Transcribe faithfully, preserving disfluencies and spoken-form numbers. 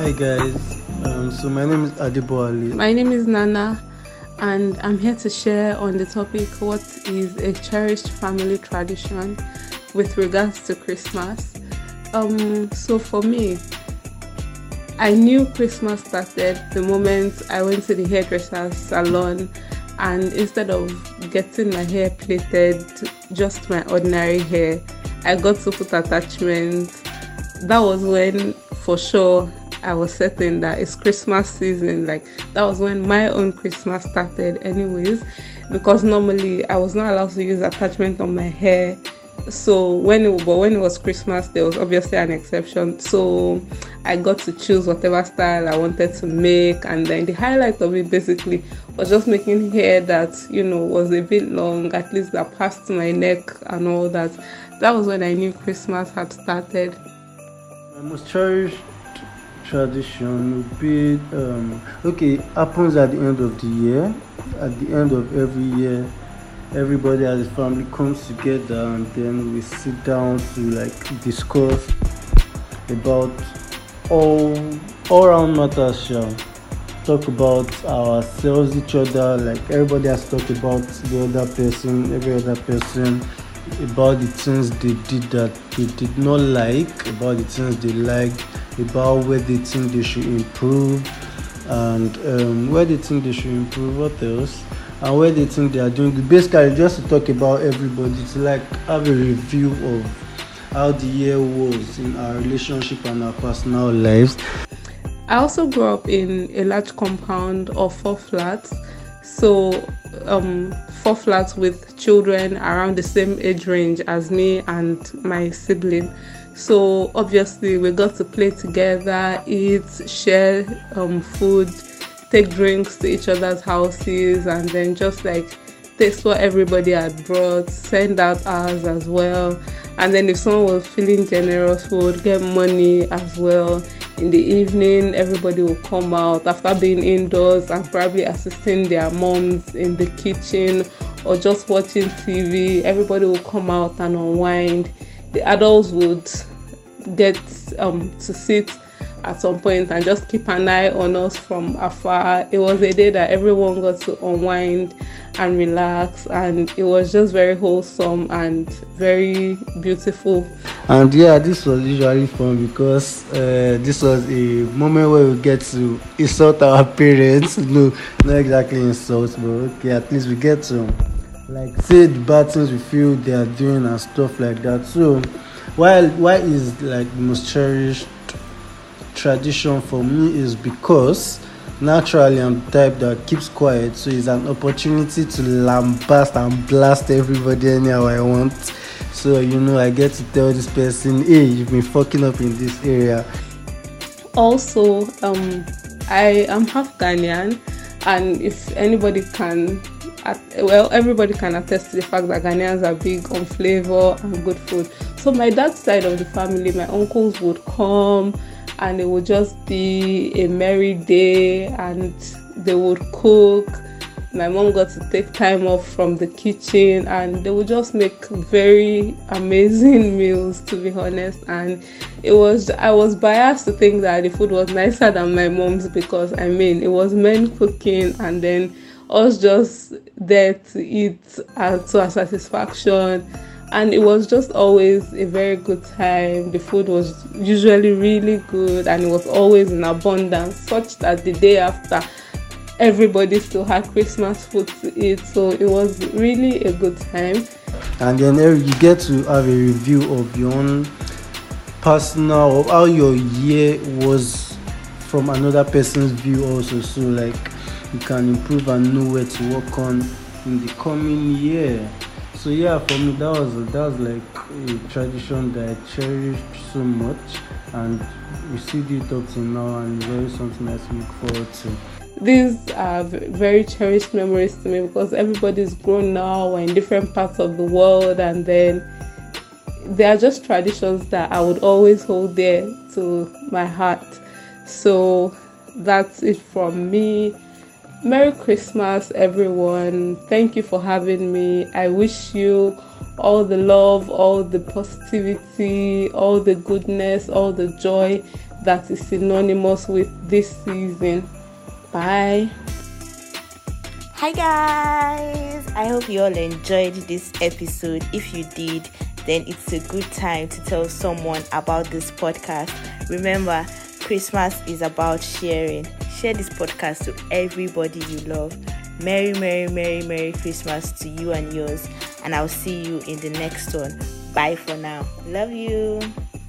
Hi guys, um, so my name is Adibo Ali. My name is Nana, and I'm here to share on the topic what is a cherished family tradition with regards to Christmas. Um, so for me, I knew Christmas started the moment I went to the hairdresser's salon, and instead of getting my hair plaited, just my ordinary hair, I got to put attachments. That was when, for sure, I was certain that it's Christmas season. Like, that was when my own Christmas started anyways, because normally I was not allowed to use attachment on my hair. So when it, but when it was Christmas, there was obviously an exception. So I got to choose whatever style I wanted to make, and then the highlight of it basically was just making hair that, you know, was a bit long, at least that passed my neck and all that. That was when I knew Christmas had started. My most cherished tradition would be um, okay, happens at the end of the year. At the end of every year, everybody as a family comes together, and then we sit down to like discuss about all all round matters. Shall talk about ourselves, each other. Like, everybody has talked about the other person, every other person, about the things they did that they did not like, about the things they liked, about where they think they should improve, and um, where they think they should improve, what else, and where they think they are doing good. Basically, just to talk about everybody, to like have a review of how the year was in our relationship and our personal lives. I also grew up in a large compound of four flats. So um, four flats with children around the same age range as me and my sibling. So obviously we got to play together, eat, share um, food, take drinks to each other's houses, and then just like taste what everybody had brought, send out ours as well. And then if someone was feeling generous, we would get money as well. In the evening, everybody will come out after being indoors and probably assisting their moms in the kitchen or just watching T V. Everybody will come out and unwind. The adults would get um, to sit at some point and just keep an eye on us from afar. It was a day that everyone got to unwind and relax, and it was just very wholesome and very beautiful. And yeah, this was usually fun because uh, this was a moment where we get to insult our parents. No, not exactly insult, but okay, at least we get to like say the bad things we feel they are doing and stuff like that. So why why is like the most cherished tradition for me is because naturally I'm the type that keeps quiet, so it's an opportunity to lambast and blast everybody anyhow I want. So, you know, I get to tell this person, hey, you've been fucking up in this area. Also, um, I am half Ghanaian, and if anybody can, well, everybody can attest to the fact that Ghanaians are big on flavor and good food. So my dad's side of the family, my uncles would come, and it would just be a merry day, and they would cook. My mom got to take time off from the kitchen, and they would just make very amazing meals, to be honest. And it was, I was biased to think that the food was nicer than my mom's, because I mean, it was men cooking and then us just there to eat and to our satisfaction. And it was just always a very good time. The food was usually really good, and it was always in abundance, such that the day after, everybody still had Christmas food to eat. So it was really a good time. And then you get to have a review of your own personal, of how your year was from another person's view also. So like you can improve and know where to work on in the coming year. So yeah, for me that was that was like a tradition that I cherished so much, and we still do it up to now, and it's very something I look forward to. These are very cherished memories to me because everybody's grown now, we're in different parts of the world, and then they are just traditions that I would always hold dear to my heart. So that's it from me. Merry Christmas, everyone. Thank you for having me. I wish you all the love, all the positivity, all the goodness, all the joy that is synonymous with this season. Bye. Hi guys, I hope you all enjoyed this episode. If you did, then it's a good time to tell someone about this podcast. Remember, Christmas is about sharing. Share this podcast to everybody you love. Merry, Merry, Merry, Merry Christmas to you and yours. And I'll see you in the next one. Bye for now. Love you.